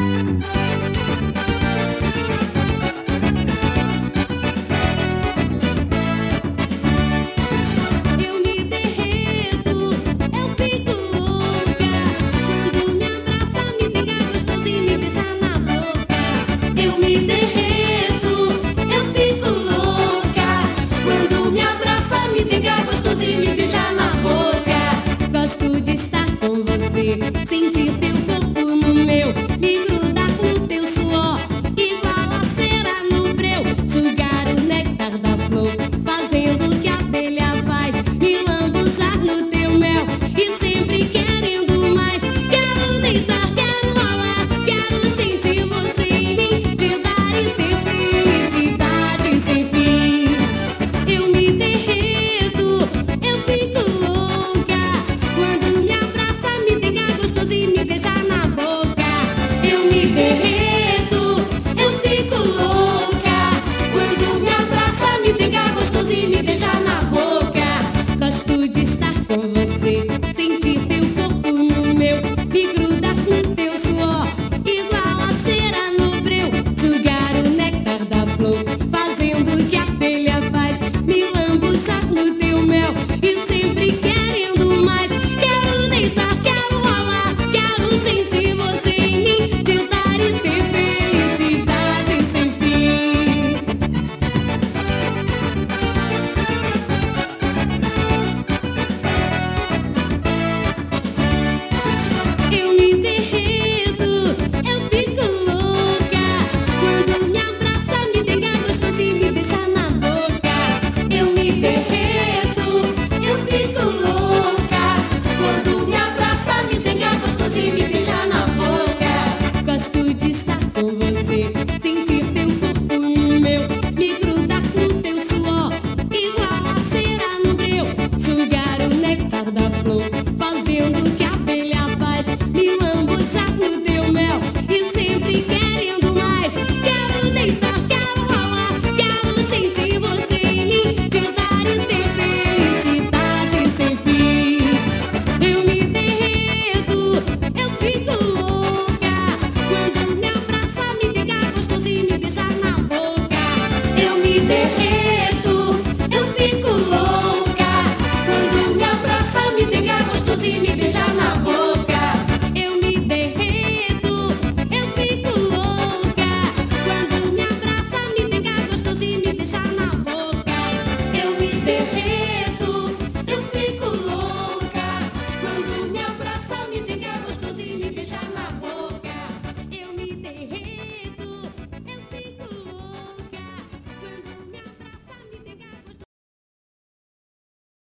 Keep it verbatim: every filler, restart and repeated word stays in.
Eu me derreto, eu fico louca quando me abraça, me pega gostoso e me beija na boca. Eu me derreto, eu fico louca quando me abraça, me pega gostoso e me beija na boca. Gosto de estar com você, sentir teu corpo no meu, me grudar no teu suor, igual a cera no breu, sugar o néctar da flor, fazendo o que a abelha faz, me lambuzar no teu mel e sempre querendo mais. Quero deitar, quero rolar, quero sentir você em mim, te dar e ter felicidade sem fim. Eu me derreto, eu fico louca quando me abraça, me pega gostoso e me beija na boca. Eu me derreto.